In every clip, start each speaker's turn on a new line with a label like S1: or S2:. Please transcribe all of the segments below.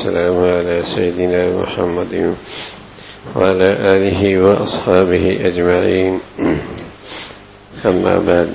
S1: والسلام على سيدنا محمد وعلى آله وأصحابه أجمعين. أما بعد.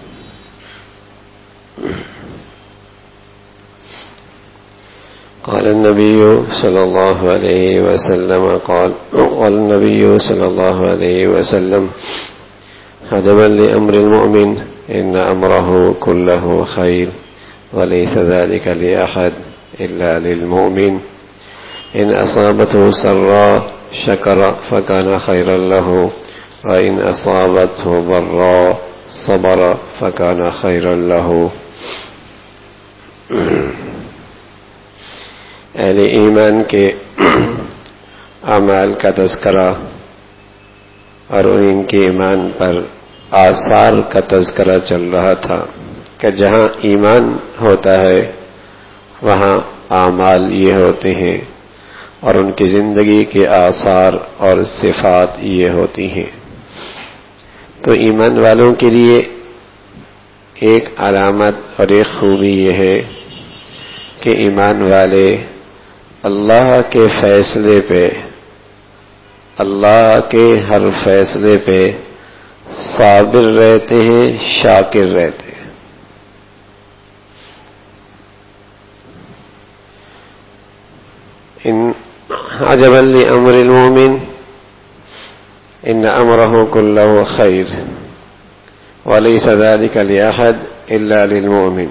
S1: قال النبي صلى الله عليه وسلم قال النبي صلى الله عليه وسلم: عجبا لأمر المؤمن إن أمره كله خير وليس ذلك لأحد إلا للمؤمن إن أصابته سراء شكر فكان خيرا له وإن أصابته ضراء صبر فكان خيرا له. اہل ایمان کے اعمال کا تذکرہ اور ان کے ایمان پر آثار کا تذکرہ چل رہا تھا کہ جہاں ایمان ہوتا ہے وہاں اعمال یہ ہوتے ہیں اور ان کی زندگی کے آثار اور صفات یہ ہوتی ہیں. تو ایمان والوں کے لیے ایک علامت اور ایک خوبی یہ ہے کہ ایمان والے اللہ کے فیصلے پہ، اللہ کے ہر فیصلے پہ صابر رہتے ہیں، شاکر رہتے ہیں. ان عجبا لامر المؤمن ان امره كله خير وليس ذلك لاحد الا للمؤمن.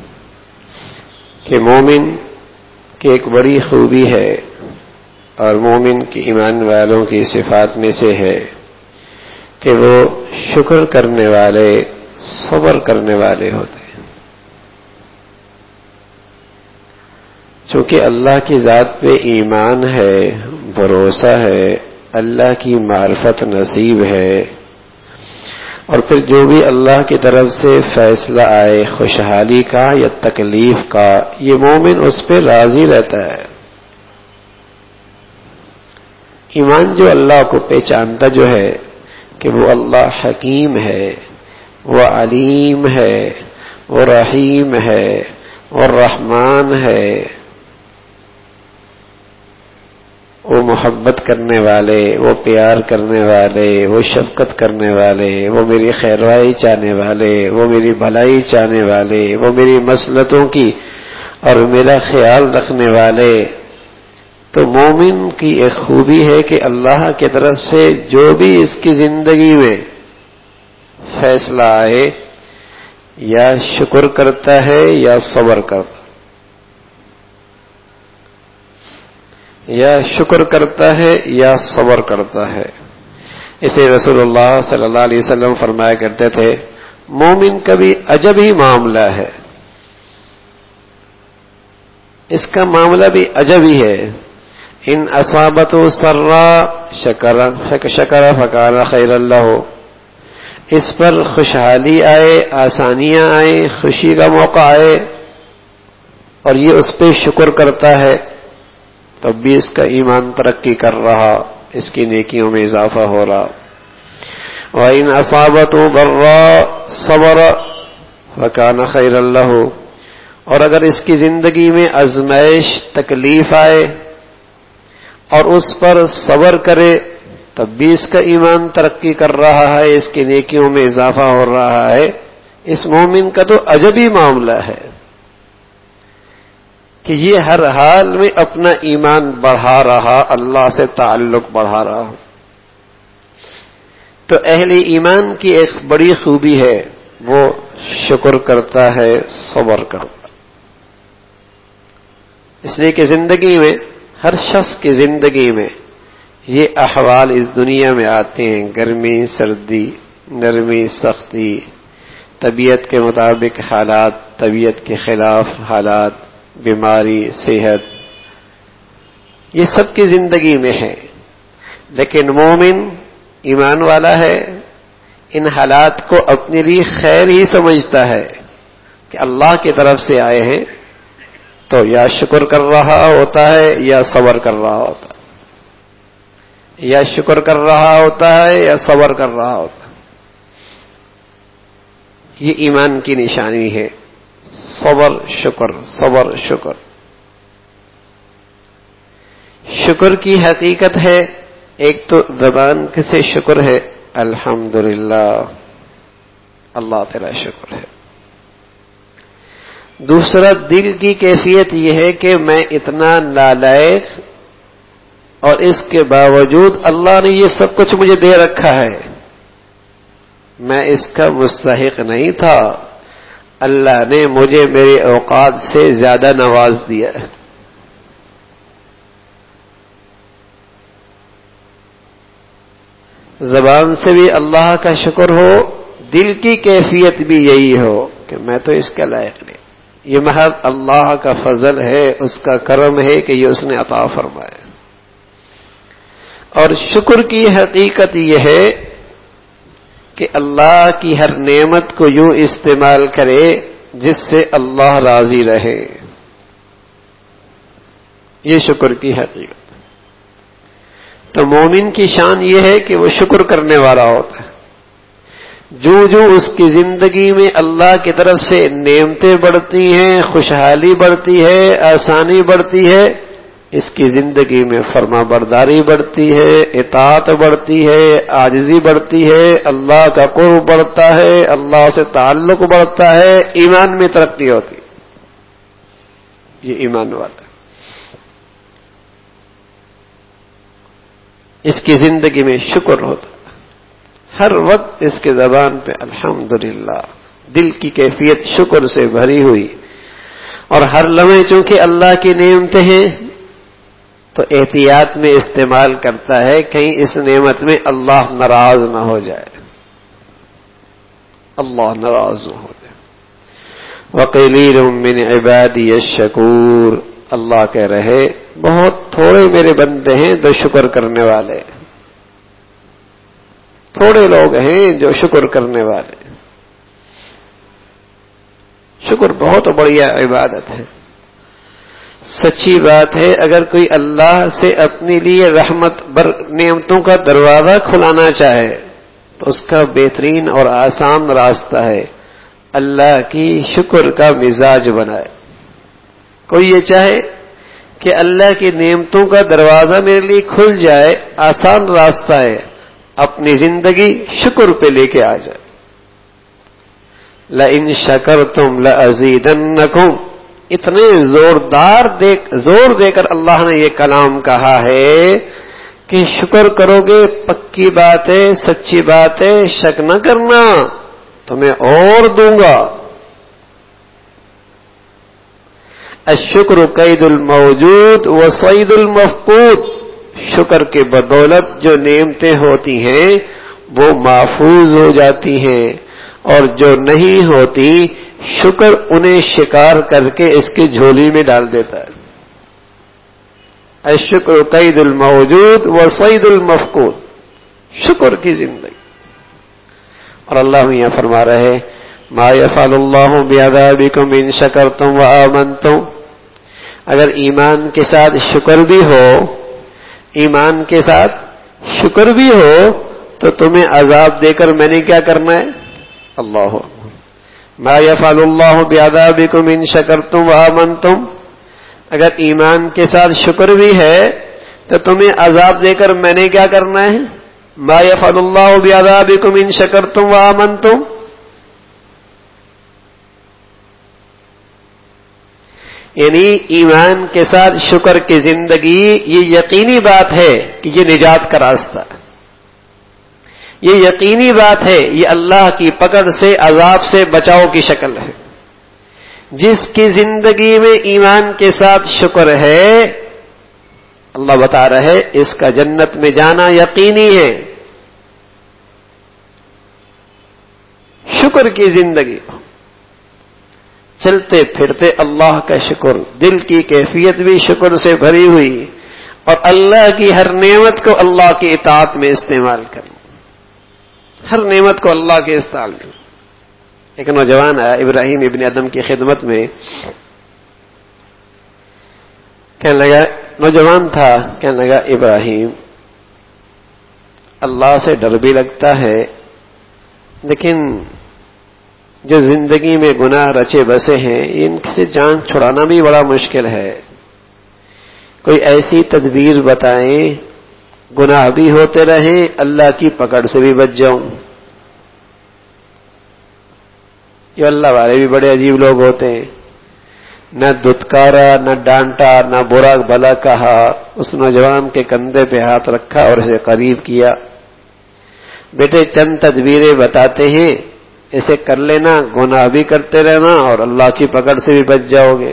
S1: کہ مومن کی ایک بڑی خوبی ہے اور مومن کی ایمان والوں کی صفات میں سے ہے کہ وہ شکر کرنے والے، صبر کرنے والے ہوتے ہیں. چونکہ اللہ کی ذات پہ ایمان ہے، بھروسہ ہے، اللہ کی معرفت نصیب ہے، اور پھر جو بھی اللہ کی طرف سے فیصلہ آئے خوشحالی کا یا تکلیف کا، یہ مومن اس پہ راضی رہتا ہے. ایمان جو اللہ کو پہچانتا جو ہے کہ وہ اللہ حکیم ہے، وہ علیم ہے، وہ رحیم ہے، وہ رحمان ہے، وہ محبت کرنے والے، وہ پیار کرنے والے، وہ شفقت کرنے والے، وہ میری خیروائی چاہنے والے، وہ میری بھلائی چاہنے والے، وہ میری مصلحتوں کی اور میرا خیال رکھنے والے. تو مومن کی ایک خوبی ہے کہ اللہ کی طرف سے جو بھی اس کی زندگی میں فیصلہ آئے یا شکر کرتا ہے یا صبر کرتا ہے، یا شکر کرتا ہے یا صبر کرتا ہے. اسے رسول اللہ صلی اللہ علیہ وسلم فرمایا کرتے تھے مومن کا بھی عجب ہی معاملہ ہے، اس کا معاملہ بھی عجب ہی ہے. ان اصابته سراء شکر فکان خیرا له. اس پر خوشحالی آئے، آسانیاں آئیں، خوشی کا موقع آئے اور یہ اس پہ شکر کرتا ہے تب بھی اس کا ایمان ترقی کر رہا، اس کی نیکیوں میں اضافہ ہو رہا. وَإِنْ أَصَابَتْهُ ضَرَّاء صَبَرَ فَكَانَ خَيْرًا لَهُ. اور اگر اس کی زندگی میں آزمائش، تکلیف آئے اور اس پر صبر کرے تب بھی اس کا ایمان ترقی کر رہا ہے، اس کی نیکیوں میں اضافہ ہو رہا ہے. اس مومن کا تو عجبی معاملہ ہے کہ یہ ہر حال میں اپنا ایمان بڑھا رہا، اللہ سے تعلق بڑھا رہا. تو اہل ایمان کی ایک بڑی خوبی ہے، وہ شکر کرتا ہے، صبر کرتا. اس لیے کہ زندگی میں، ہر شخص کی زندگی میں یہ احوال اس دنیا میں آتے ہیں، گرمی، سردی، نرمی، سختی، طبیعت کے مطابق حالات، طبیعت کے خلاف حالات، بیماری، صحت، یہ سب کی زندگی میں ہے. لیکن مومن ایمان والا ہے، ان حالات کو اپنے لیے خیر ہی سمجھتا ہے کہ اللہ کی طرف سے آئے ہیں، تو یا شکر کر رہا ہوتا ہے یا صبر کر رہا ہوتا ہے، یا شکر کر رہا ہوتا ہے یا صبر کر رہا ہوتا ہے. یہ ایمان کی نشانی ہے، صبر شکر، صبر شکر. شکر کی حقیقت ہے، ایک تو زبان سے شکر ہے الحمدللہ، اللہ تیرا شکر ہے. دوسرا دل کی کیفیت یہ ہے کہ میں اتنا نالائق اور اس کے باوجود اللہ نے یہ سب کچھ مجھے دے رکھا ہے، میں اس کا مستحق نہیں تھا، اللہ نے مجھے میرے اوقات سے زیادہ نواز دیا ہے. زبان سے بھی اللہ کا شکر ہو، دل کی کیفیت بھی یہی ہو کہ میں تو اس کا لائق نہیں، یہ محض اللہ کا فضل ہے، اس کا کرم ہے کہ یہ اس نے عطا فرمایا. اور شکر کی حقیقت یہ ہے کہ اللہ کی ہر نعمت کو یوں استعمال کرے جس سے اللہ راضی رہے، یہ شکر کی حقیقت. تو مومن کی شان یہ ہے کہ وہ شکر کرنے والا ہوتا ہے. جو اس کی زندگی میں اللہ کی طرف سے نعمتیں بڑھتی ہیں، خوشحالی بڑھتی ہے، آسانی بڑھتی ہے، اس کی زندگی میں فرما برداری بڑھتی ہے، اطاعت بڑھتی ہے، عاجزی بڑھتی ہے، اللہ کا قرب بڑھتا ہے، اللہ سے تعلق بڑھتا ہے، ایمان میں ترقی ہوتی ہے. یہ ایمان والا ہے. اس کی زندگی میں شکر ہوتا ہے، ہر وقت اس کے زبان پہ الحمدللہ، دل کی کیفیت شکر سے بھری ہوئی. اور ہر لمحے چونکہ اللہ کی نعمتیں ہیں تو احتیاط میں استعمال کرتا ہے، کہیں اس نعمت میں اللہ ناراض نہ ہو جائے، اللہ ناراض نہ ہو جائے. وَقَلِيلٌ مِّنْ عِبَادِيَ الشَّكُورُ، اللہ کہہ رہے بہت تھوڑے میرے بندے ہیں جو شکر کرنے والے، تھوڑے لوگ ہیں جو شکر کرنے والے. شکر بہت بڑھیا عبادت ہے. سچی بات ہے، اگر کوئی اللہ سے اپنے لیے رحمت نعمتوں کا دروازہ کھلانا چاہے تو اس کا بہترین اور آسان راستہ ہے اللہ کی شکر کا مزاج بنائے. کوئی یہ چاہے کہ اللہ کی نعمتوں کا دروازہ میرے لیے کھل جائے، آسان راستہ ہے اپنی زندگی شکر پہ لے کے آ جائے. لَإِن شَكَرْتُمْ لَأَزِيدَنَّكُمْ، اتنے زور دے کر اللہ نے یہ کلام کہا ہے کہ شکر کرو گے، پکی بات ہے، سچی بات ہے، شک نہ کرنا، تمہیں اور دوں گا. الشکر قید الموجود وصید المفقود، شکر کے بدولت جو نعمتیں ہوتی ہیں وہ محفوظ ہو جاتی ہیں، اور جو نہیں ہوتی شکر انہیں شکار کر کے اس کی جھولی میں ڈال دیتا ہے. الشکر قید الموجود وصید المفقود، شکر کی زندگی. اور اللہ یہاں فرما رہے ما یفعل اللہ بعذابکم ان شکرتم وآمنتم، اگر ایمان کے ساتھ شکر بھی ہو، ایمان کے ساتھ شکر بھی ہو تو تمہیں عذاب دے کر میں نے کیا کرنا ہے. اللہ ما یفعل اللہ بعذابکم ان شکرتم وآمنتم، اگر ایمان کے ساتھ شکر بھی ہے تو تمہیں عذاب دے کر میں نے کیا کرنا ہے. ما یفعل اللہ بعذابکم ان شکرتم وآمنتم، یعنی ایمان کے ساتھ شکر کی زندگی یہ یقینی بات ہے کہ یہ نجات کا راستہ، یہ یقینی بات ہے یہ اللہ کی پکڑ سے عذاب سے بچاؤ کی شکل ہے. جس کی زندگی میں ایمان کے ساتھ شکر ہے، اللہ بتا رہے اس کا جنت میں جانا یقینی ہے. شکر کی زندگی، چلتے پھرتے اللہ کا شکر، دل کی کیفیت بھی شکر سے بھری ہوئی، اور اللہ کی ہر نعمت کو اللہ کی اطاعت میں استعمال کرنا، ہر نعمت کو اللہ کے استعمال میں. ایک نوجوان آیا ابراہیم ابن ادم کی خدمت میں، کہنے لگا، نوجوان تھا، کہنے لگا ابراہیم اللہ سے ڈر بھی لگتا ہے لیکن جو زندگی میں گناہ رچے بسے ہیں ان سے جان چھڑانا بھی بڑا مشکل ہے. کوئی ایسی تدبیر بتائیں گناہ بھی ہوتے رہیں اللہ کی پکڑ سے بھی بچ جاؤں. یہ اللہ والے بھی بڑے عجیب لوگ ہوتے ہیں. نہ دھتکارا، نہ ڈانٹا، نہ برا بھلا کہا. اس نوجوان کے کندھے پہ ہاتھ رکھا اور اسے قریب کیا. بیٹے چند تدبیریں بتاتے ہیں، اسے کر لینا، گناہ بھی کرتے رہنا اور اللہ کی پکڑ سے بھی بچ جاؤ گے.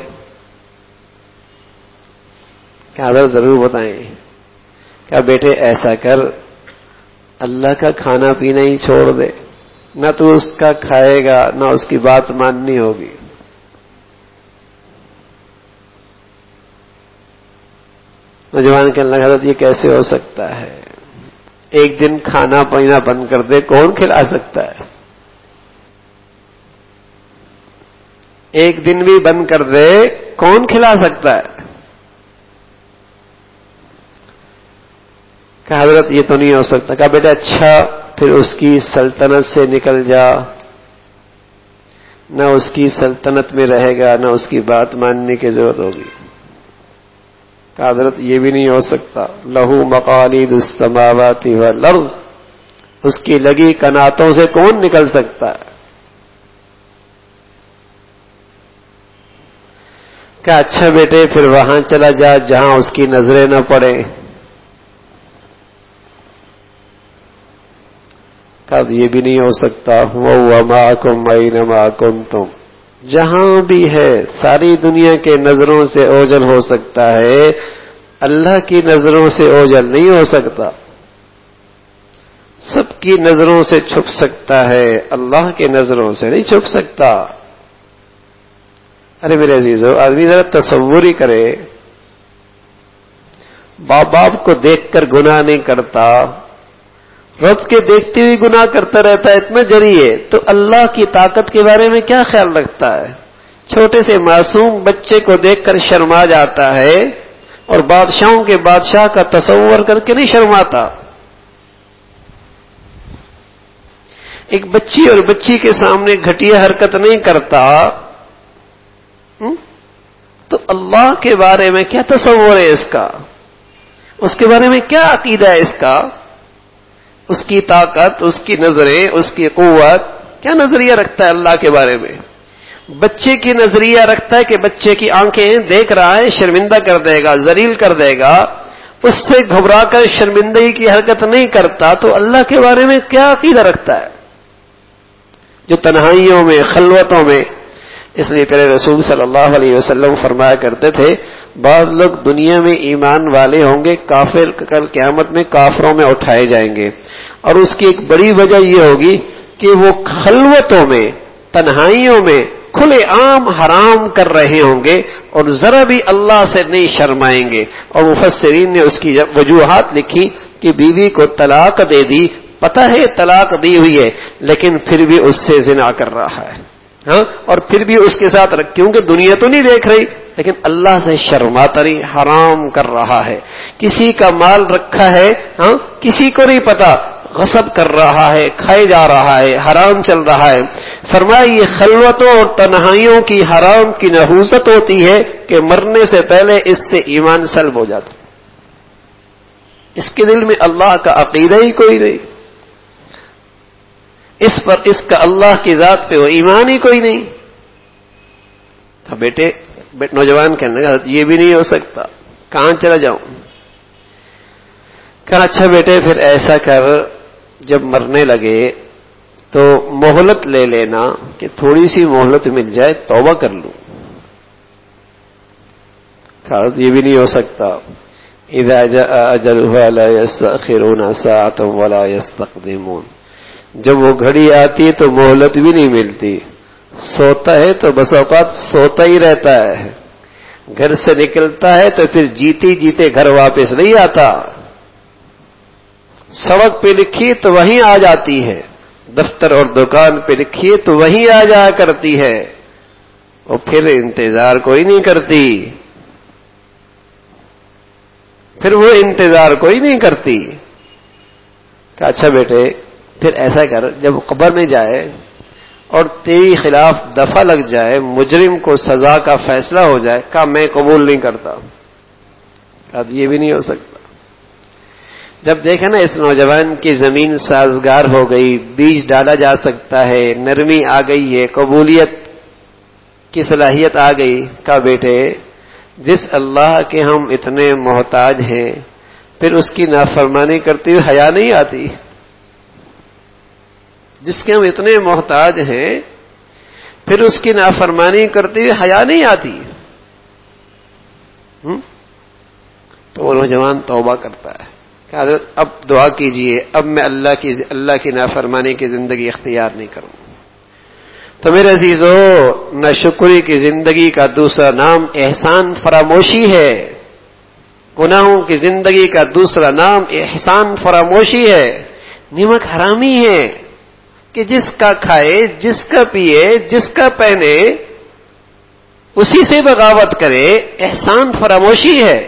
S1: کیا حضرت ضرور بتائیں. کیا بیٹے ایسا کر، اللہ کا کھانا پینا ہی چھوڑ دے، نہ تو اس کا کھائے گا نہ اس کی بات ماننی ہوگی. نوجوان کہنے لگا حضرت یہ کیسے ہو سکتا ہے؟ ایک دن کھانا پینا بند کر دے کون کھلا سکتا ہے؟ ایک دن بھی بند کر دے کون کھلا سکتا ہے؟ کہا حضرت یہ تو نہیں ہو سکتا. کہا بیٹا اچھا پھر اس کی سلطنت سے نکل جا، نہ اس کی سلطنت میں رہے گا نہ اس کی بات ماننے کی ضرورت ہوگی. کہا حضرت یہ بھی نہیں ہو سکتا. لہو مقالید السماوات والارض، اس کی لگی کناتوں سے کون نکل سکتا ہے؟ کہا اچھا بیٹے پھر وہاں چلا جا جہاں اس کی نظریں نہ پڑے. کہا یہ بھی نہیں ہو سکتا. وَهُوَ مَعَكُمْ أَيْنَمَا كُنتُمْ، جہاں بھی ہے ساری دنیا کے نظروں سے اوجھل ہو سکتا ہے، اللہ کی نظروں سے اوجھل نہیں ہو سکتا. سب کی نظروں سے چھپ سکتا ہے، اللہ کی نظروں سے نہیں چھپ سکتا. ارے میرے عزیزو آدمی ذرا تصور ہی کرے، باپ باپ کو دیکھ کر گناہ نہیں کرتا، رب کے دیکھتے ہوئے گناہ کرتا رہتا ہے، اتنا جری ہے، تو اللہ کی طاقت کے بارے میں کیا خیال رکھتا ہے؟ چھوٹے سے معصوم بچے کو دیکھ کر شرما جاتا ہے اور بادشاہوں کے بادشاہ کا تصور کر کے نہیں شرماتا. ایک بچی اور بچی کے سامنے گھٹیا حرکت نہیں کرتا، تو اللہ کے بارے میں کیا تصور ہے اس کا؟ اس کے بارے میں کیا عقیدہ ہے اس کا؟ اس کی طاقت، اس کی نظریں، اس کی قوت، کیا نظریہ رکھتا ہے اللہ کے بارے میں؟ بچے کی نظریہ رکھتا ہے کہ بچے کی آنکھیں دیکھ رہا ہے، شرمندہ کر دے گا، ذلیل کر دے گا، اس سے گھبرا کر شرمندگی کی حرکت نہیں کرتا، تو اللہ کے بارے میں کیا عقیدہ رکھتا ہے؟ جو تنہائیوں میں، خلوتوں میں. اس لیے پیارے رسول صلی اللہ علیہ وسلم فرمایا کرتے تھے بعض لوگ دنیا میں ایمان والے ہوں گے، کافر کل قیامت میں کافروں میں اٹھائے جائیں گے، اور اس کی ایک بڑی وجہ یہ ہوگی کہ وہ خلوتوں میں، تنہائیوں میں کھلے عام حرام کر رہے ہوں گے اور ذرا بھی اللہ سے نہیں شرمائیں گے. اور مفسرین نے اس کی وجوہات لکھی کہ بیوی کو طلاق دے دی، پتہ ہے طلاق دی ہوئی ہے لیکن پھر بھی اس سے زنا کر رہا ہے، ہاں، اور پھر بھی اس کے ساتھ کیونکہ دنیا تو نہیں دیکھ رہی لیکن اللہ سے شرماتا نہیں، حرام کر رہا ہے. کسی کا مال رکھا ہے، ہاں، کسی کو نہیں پتا، غصب کر رہا ہے، کھائے جا رہا ہے، حرام چل رہا ہے. فرمایا یہ خلوتوں اور تنہائیوں کی حرام کی نحوست ہوتی ہے کہ مرنے سے پہلے اس سے ایمان سلب ہو جاتا، اس کے دل میں اللہ کا عقیدہ ہی کوئی نہیں، اس پر اس کا اللہ کی ذات پہ وہ ایمان ہی کوئی نہیں. تو بیٹے نوجوان کہنے لگا یہ بھی نہیں ہو سکتا، کہاں چلا جاؤں؟ کہا اچھا بیٹے پھر ایسا کر، جب مرنے لگے تو مہلت لے لینا کہ تھوڑی سی مہلت مل جائے، توبہ کر لوں. کہا یہ بھی نہیں ہو سکتا. اذا جاء اجلها لا يستأخرون ساعة ولا يستقدمون، جب وہ گھڑی آتی ہے تو مہلت بھی نہیں ملتی. سوتا ہے تو بس اوقات سوتا ہی رہتا ہے، گھر سے نکلتا ہے تو پھر جیتے جیتے گھر واپس نہیں آتا. سڑک پہ لکھی تو وہیں آ جاتی ہے، دفتر اور دکان پہ لکھی تو وہیں آ جایا کرتی ہے، اور پھر انتظار کوئی نہیں کرتی، پھر وہ انتظار کوئی نہیں کرتی. کہ اچھا بیٹے پھر ایسا کر، جب قبر میں جائے اور تیری خلاف دفع لگ جائے، مجرم کو سزا کا فیصلہ ہو جائے، کہا میں قبول نہیں کرتا. اب یہ بھی نہیں ہو سکتا. جب دیکھا نا اس نوجوان کی زمین سازگار ہو گئی, بیج ڈالا جا سکتا ہے, نرمی آ گئی ہے, قبولیت کی صلاحیت آ گئی, کہا بیٹے جس اللہ کے ہم اتنے محتاج ہیں پھر اس کی نافرمانی کرتے ہوئے حیا نہیں آتی؟ جس کے ہم اتنے محتاج ہیں پھر اس کی نافرمانی کرتے ہوئے حیا نہیں آتی؟ تو وہ نوجوان توبہ کرتا ہے کہ حضرت اب دعا کیجئے, اب میں اللہ کی نافرمانی کی زندگی اختیار نہیں کروں. تو میرے عزیزو, ناشکری کی زندگی کا دوسرا نام احسان فراموشی ہے. گناہوں کی زندگی کا دوسرا نام احسان فراموشی ہے. نمک حرامی ہے کہ جس کا کھائے, جس کا پیے, جس کا پہنے اسی سے بغاوت کرے, احسان فراموشی ہے.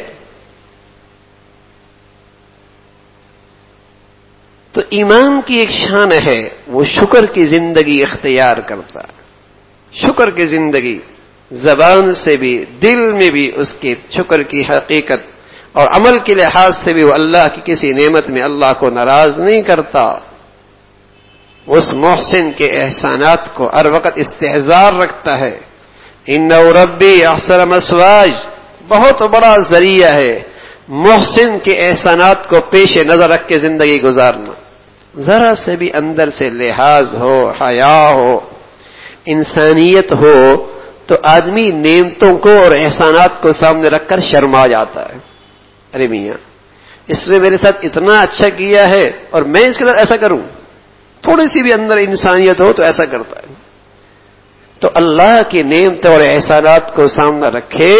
S1: تو ایمان کی ایک شان ہے, وہ شکر کی زندگی اختیار کرتا. شکر کی زندگی, زبان سے بھی دل میں بھی اس کی شکر کی حقیقت, اور عمل کے لحاظ سے بھی وہ اللہ کی کسی نعمت میں اللہ کو ناراض نہیں کرتا. اس محسن کے احسانات کو ہر وقت استحضار رکھتا ہے. انہ ربی احسن مثواج بہت بڑا ذریعہ ہے محسن کے احسانات کو پیش نظر رکھ کے زندگی گزارنا. ذرا سے بھی اندر سے لحاظ ہو, حیا ہو, انسانیت ہو, تو آدمی نعمتوں کو اور احسانات کو سامنے رکھ کر شرما جاتا ہے. ارے میاں اس نے میرے ساتھ اتنا اچھا کیا ہے اور میں اس کے ساتھ ایسا کروں. تھوڑی سی بھی اندر انسانیت ہو تو ایسا کرتا ہے. تو اللہ کی نعمتوں اور احسانات کو سامنے رکھے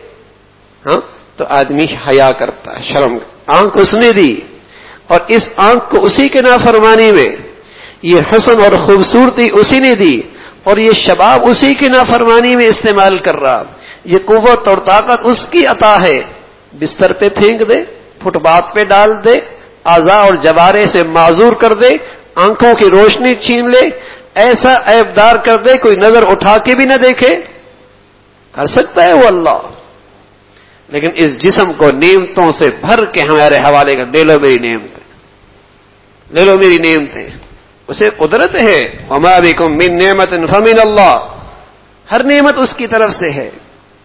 S1: تو آدمی حیا کرتا ہے, شرم. آنکھ اس نے دی اور اس آنکھ کو اسی کے نافرمانی میں, یہ حسن اور خوبصورتی اسی نے دی اور یہ شباب اسی کی نافرمانی میں استعمال کر رہا. یہ قوت اور طاقت اس کی عطا ہے. بستر پہ پھینک دے, فٹ پاتھ پہ ڈال دے, اعضاء اور جوارے سے معذور کر دے, آنکھوں کی روشنی چھین لے, ایسا عیبدار کر دے کوئی نظر اٹھا کے بھی نہ دیکھے. کر سکتا ہے وہ اللہ. لیکن اس جسم کو نعمتوں سے بھر کے ہمارے حوالے کر, لے لو میری نعمتیں, لے لو میری نعمتیں. اسے قدرت ہے, وما بکم من نعمت فمن اللہ, ہر نعمت اس کی طرف سے ہے.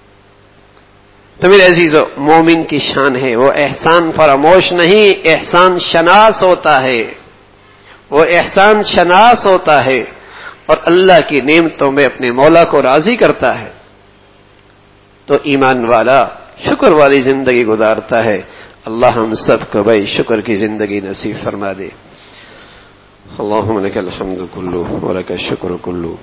S1: تو میرے عزیزو, مومن کی شان ہے وہ احسان فراموش نہیں, احسان شناس ہوتا ہے. وہ احسان شناس ہوتا ہے اور اللہ کی نعمتوں میں اپنے مولا کو راضی کرتا ہے. تو ایمان والا شکر والی زندگی گزارتا ہے. اللہ ہم سب کو بھائی شکر کی زندگی نصیب فرما دے. اللہم لک الحمد کلو ولک الشکر کلو,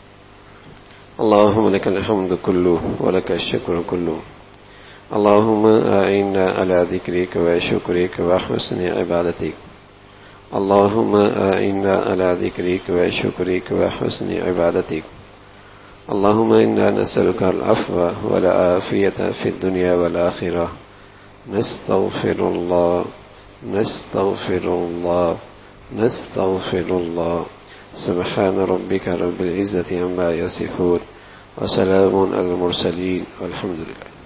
S1: اللہم لک الحمد کلو ولک الشکر کلو, اللہم اعنا علی ذکرک و شکرک و حسن عبادتک, اللہم اعنا علی ذکرک و شکرک و حسن عبادتک, اللہم انا نسألک العفو والعافیۃ فی الدنیا والآخرہ, نستغفر اللہ نستغفر اللہ نستغفر اللہ. سبحان ربک رب العزة عما یصفون وسلام علی المرسلین والحمد للہ.